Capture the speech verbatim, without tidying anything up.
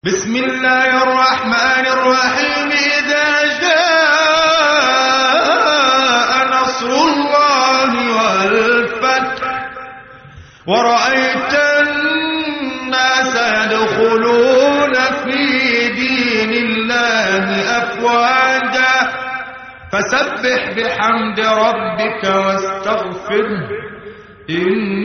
بسم الله الرحمن الرحيم. إذا جاء نصر الله والفتح ورأيت الناس يدخلون في دين الله أفواجا فسبح بحمد ربك واستغفره إن